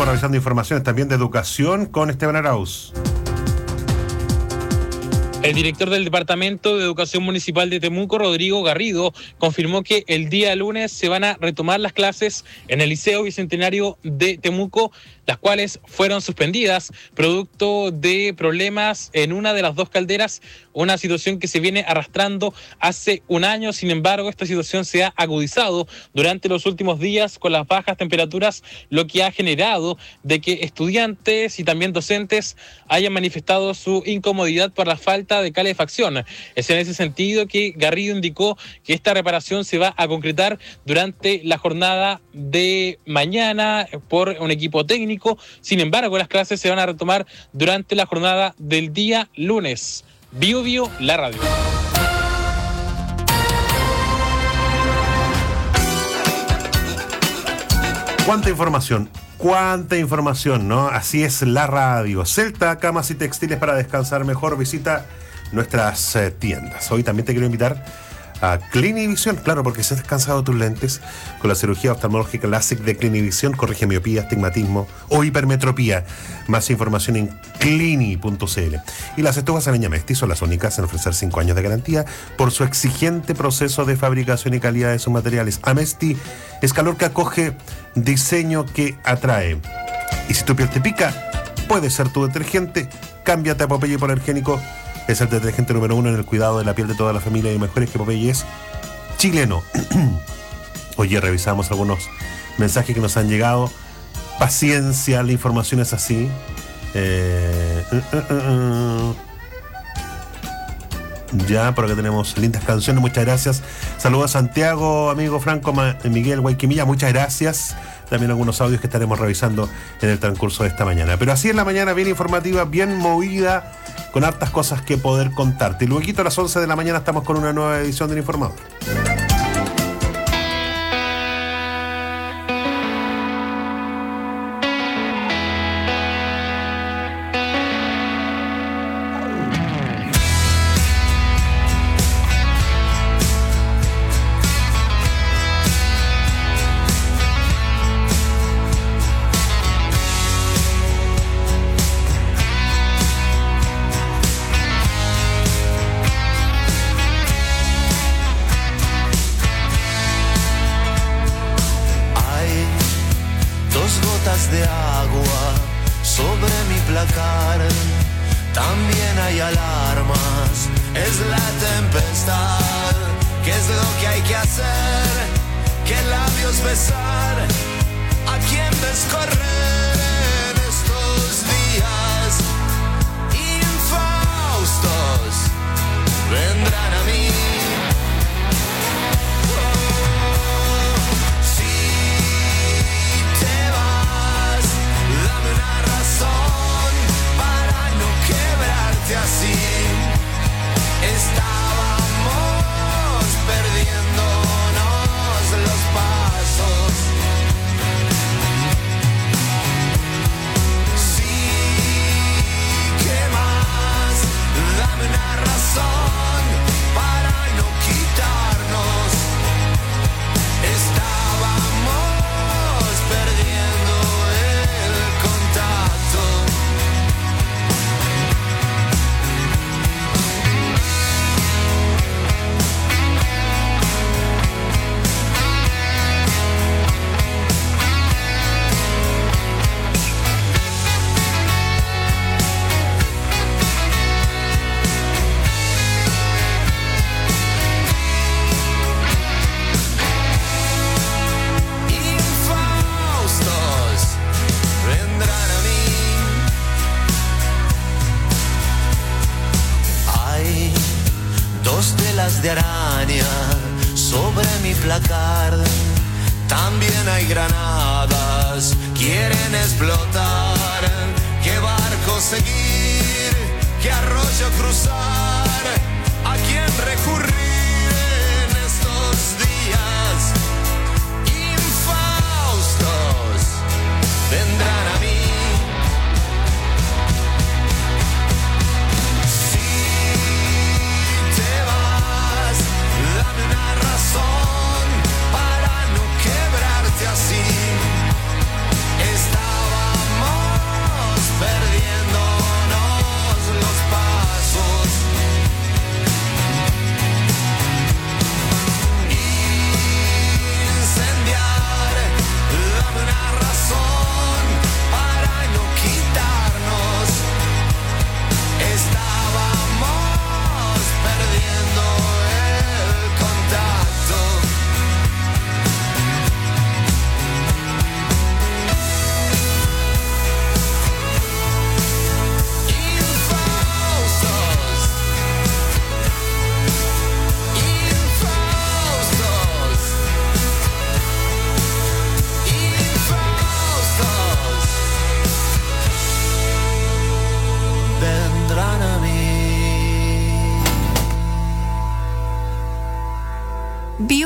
Speaker 21: Seguimos revisando informaciones también de educación con Esteban Arauz.
Speaker 8: El director del Departamento de Educación Municipal de Temuco, Rodrigo Garrido, confirmó que el día lunes se van a retomar las clases en el Liceo Bicentenario de Temuco, las cuales fueron suspendidas producto de problemas en una de las dos calderas, una situación que se viene arrastrando hace un año. Sin embargo, esta situación se ha agudizado durante los últimos días con las bajas temperaturas, lo que ha generado de que estudiantes y también docentes hayan manifestado su incomodidad por la falta de calefacción. Es en ese sentido que Garrido indicó que esta reparación se va a concretar durante la jornada de mañana por un equipo técnico. Sin embargo, las clases se van a retomar durante la jornada del día lunes. Bio Bio, la radio.
Speaker 21: ¿Cuánta información, ¿no? Así es la radio. Celta, camas y textiles para descansar mejor. Visita nuestras tiendas. Hoy también te quiero invitar a Clinivision, claro, porque si has descansado tus lentes con la cirugía oftalmológica LASIK de Clinivision, corrige miopía, astigmatismo o hipermetropía. Más información en clini.cl. Y las estufas Aleña Mesti son las únicas en ofrecer 5 años de garantía por su exigente proceso de fabricación y calidad de sus materiales. Amesti es calor que acoge, diseño que atrae. Y si tu piel te pica, puede ser tu detergente. Cámbiate a Popeye Hipoalergénico. Es el detergente número 1 en el cuidado de la piel de toda la familia y mejores que Popeye es chileno. Oye, revisamos algunos mensajes que nos han llegado. Paciencia, la información es así. Ya, por acá tenemos lindas canciones, muchas gracias. Saludos a Santiago, amigo Franco, Miguel Guayquimilla, muchas gracias. También algunos audios que estaremos revisando en el transcurso de esta mañana. Pero así es la mañana, bien informativa, bien movida, con hartas cosas que poder contarte. Y luego a las 11 de la mañana estamos con una nueva edición del Informador.
Speaker 2: de agua sobre mi placar. También hay alarmas, es la tempestad. ¿Qué es lo que hay que hacer? ¿Qué labios besar? ¿A quién ves correr en estos días? Infaustos vendrán a mí. Así estábamos perdiéndonos los pasos. Sí, ¿qué más? Dame una razón para no quitarnos. Estábamos perdiendo el contacto. De araña sobre mi placar. También hay granadas, quieren explotar. ¿Qué barco seguir? ¿Qué arroyo cruzar? ¿A quién recurrir en estos días? Infaustos vendrán a mí. Para no quebrarte así. Estábamos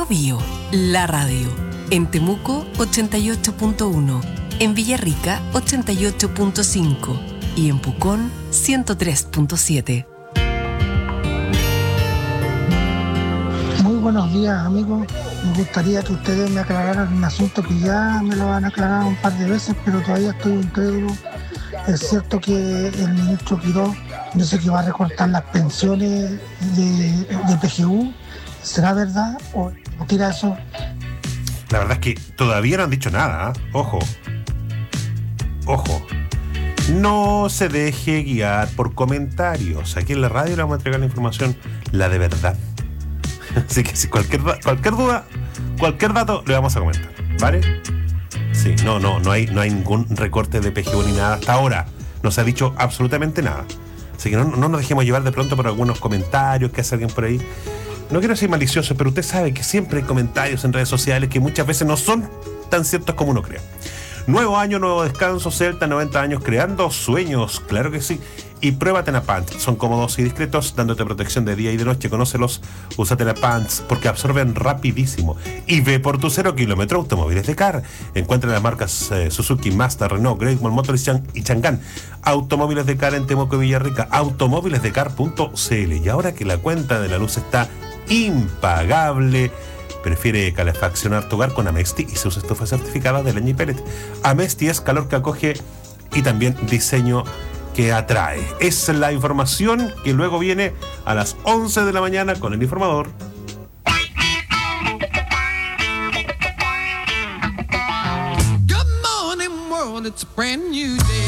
Speaker 1: Bio, la radio. En Temuco 88.1, en Villarrica 88.5 y en Pucón 103.7.
Speaker 6: Muy buenos días, amigos. Me gustaría que ustedes me aclararan un asunto que ya me lo han aclarado un par de veces, pero todavía estoy incrédulo. Es cierto que el ministro Quirós dice que va a recortar las pensiones de PGU. ¿Será verdad o tira eso?
Speaker 21: La verdad es que todavía no han dicho nada. Ojo. No se deje guiar por comentarios. Aquí en la radio le vamos a entregar la información, la de verdad. Así que si cualquier duda, cualquier dato le vamos a comentar, ¿vale? Sí, no hay ningún recorte de PGU ni nada hasta ahora. No se ha dicho absolutamente nada. Así que no nos dejemos llevar de pronto por algunos comentarios que hace alguien por ahí. No quiero ser malicioso, pero usted sabe que siempre hay comentarios en redes sociales que muchas veces no son tan ciertos como uno cree. Nuevo año, nuevo descanso, Celta, 90 años creando sueños, claro que sí. Y prueba Tenapants, son cómodos y discretos, dándote protección de día y de noche. Conócelos, usa Tenapants porque absorben rapidísimo. Y ve por tu 0 kilómetro Automóviles de Car. Encuentra las marcas Suzuki, Mazda, Renault, Great Wall Motors y Chang'an. Automóviles de Car en Temuco y Villarrica, automóvilesdecar.cl. Y ahora que la cuenta de la luz está impagable, prefiere calefaccionar tu hogar con Amesti y sus estufas certificadas de leña y pellet. Amesti es calor que acoge y también diseño que atrae. Es la información que luego viene a las 11 de la mañana con el informador.
Speaker 11: Good morning world, it's a brand new day.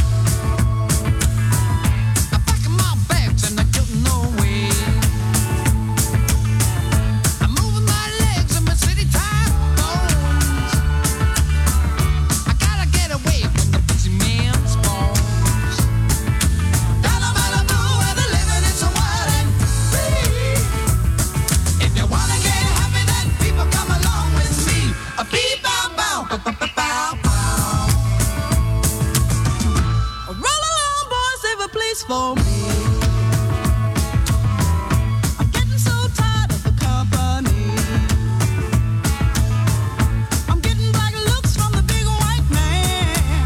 Speaker 11: For me. I'm getting so tired of the company. I'm getting black looks from the big white man.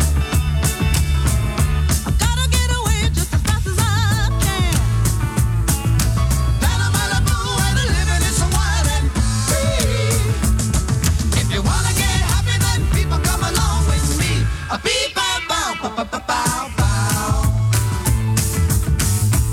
Speaker 11: I've gotta get away just as fast as I can. Down in Malibu where the living is so wild and free. If you wanna get happy, then people come along with me. A beep, bow, bow, bow, bow, bow.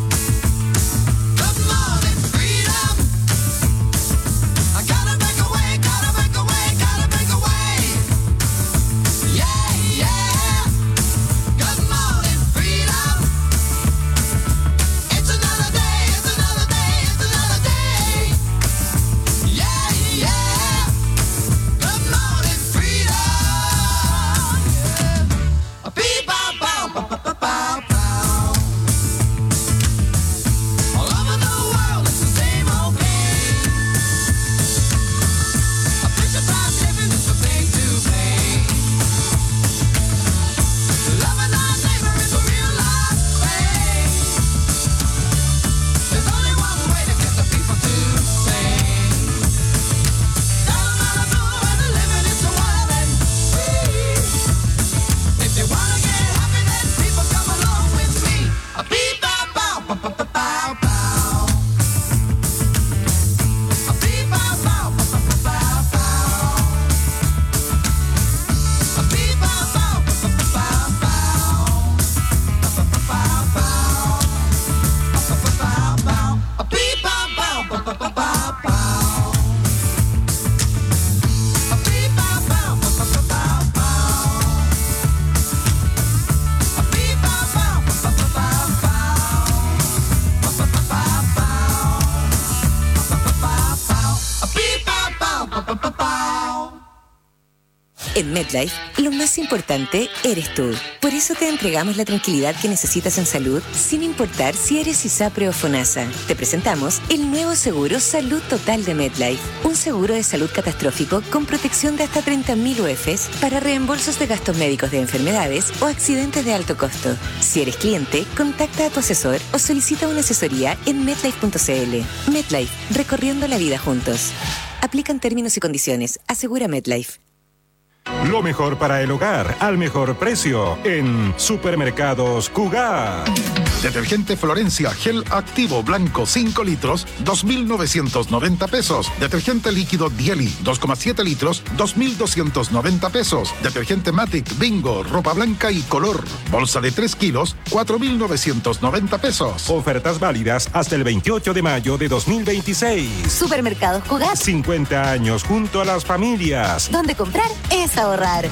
Speaker 3: En MetLife, lo más importante eres tú. Por eso te entregamos la tranquilidad que necesitas en salud, sin importar si eres ISAPRE o FONASA. Te presentamos el nuevo seguro Salud Total de MetLife. Un seguro de salud catastrófico con protección de hasta 30.000 UFs para reembolsos de gastos médicos de enfermedades o accidentes de alto costo. Si eres cliente, contacta a tu asesor o solicita una asesoría en MetLife.cl. MetLife, recorriendo la vida juntos. Aplican términos y condiciones. Asegura MetLife.
Speaker 4: Lo mejor para el hogar, al mejor precio, en Supermercados Cugat.
Speaker 14: Detergente Florencia Gel Activo Blanco 5 litros, 2.990 pesos. Detergente líquido Dieli 2,7 litros, 2.290 pesos. Detergente Matic Bingo, ropa blanca y color, bolsa de 3 kilos, 4.990 pesos.
Speaker 4: Ofertas válidas hasta el 28 de mayo de 2026.
Speaker 15: Supermercados Cugat.
Speaker 4: 50 años junto a las familias.
Speaker 15: Donde comprar es ahorrar.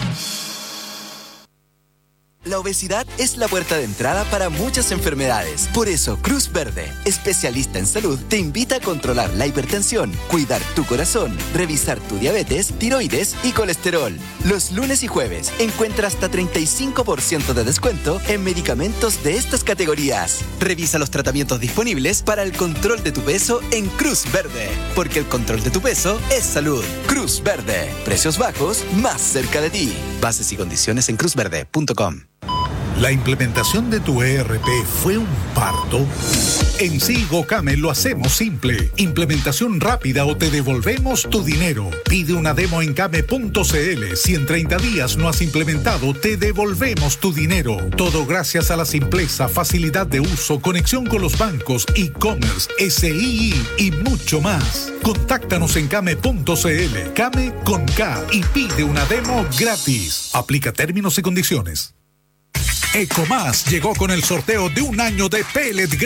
Speaker 17: La obesidad es la puerta de entrada para muchas enfermedades. Por eso, Cruz Verde, especialista en salud, te invita a controlar la hipertensión, cuidar tu corazón, revisar tu diabetes, tiroides y colesterol. Los lunes y jueves encuentra hasta 35% de descuento en medicamentos de estas categorías. Revisa los tratamientos disponibles para el control de tu peso en Cruz Verde, porque el control de tu peso es salud. Cruz Verde, precios bajos más cerca de ti. Bases y condiciones en cruzverde.com.
Speaker 5: ¿La implementación de tu ERP fue un parto? En Sigo Came lo hacemos simple. Implementación rápida o te devolvemos tu dinero. Pide una demo en came.cl. Si en 30 días no has implementado, te devolvemos tu dinero. Todo gracias a la simpleza, facilidad de uso, conexión con los bancos, e-commerce, SII y mucho más. Contáctanos en came.cl. Came con K y pide una demo gratis. Aplica términos y condiciones. Ecomás llegó con el sorteo de un año de pellet